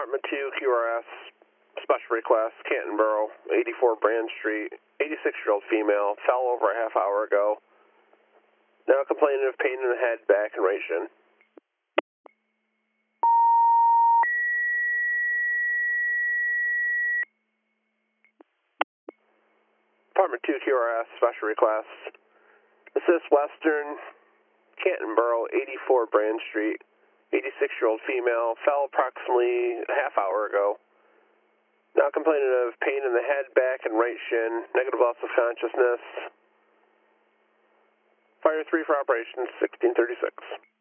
Department 2, QRS, special request, Cantonboro, 84 Brand Street, 86-year-old female, fell over a half hour ago. Now complaining of pain in the head, back, and right shin. Department 2, QRS, special request. Assist Western, Cantonboro, 84 Brand Street, 86-year-old female, fell approximately a half hour ago. Now complaining of pain in the head, back, and right shin, negative loss of consciousness. Fire 3 for operations, 1636.